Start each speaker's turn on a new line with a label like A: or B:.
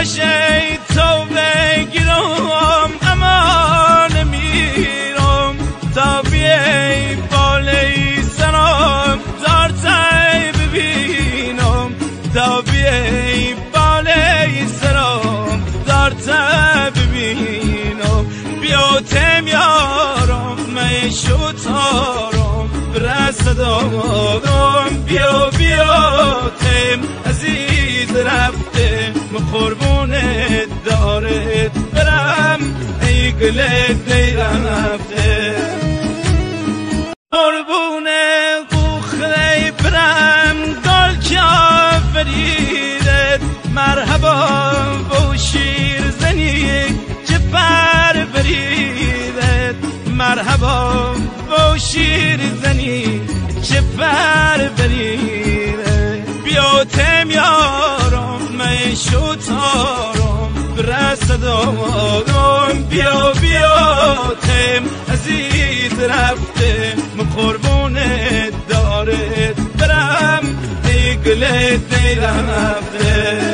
A: ای تو بگیرم اما نمیرم تا بیای بالای سرم دارتای ببینم تا بیای بالای سرم دارتای ببینم بیاتم یارم میشوتارم برسدارم بیاتم عزیز رفته قربونت دارت برم ای گلت رفته قربون قوخلی برم گل کافریدت مرحبا با شیر زنی چه پر بریدت مرحبا با شیر زنی چه پر بریدت بیاتم یارم میشوتارم برسدارم بیاتم عزیز رفته قربونت دارت برم ای گلت رفته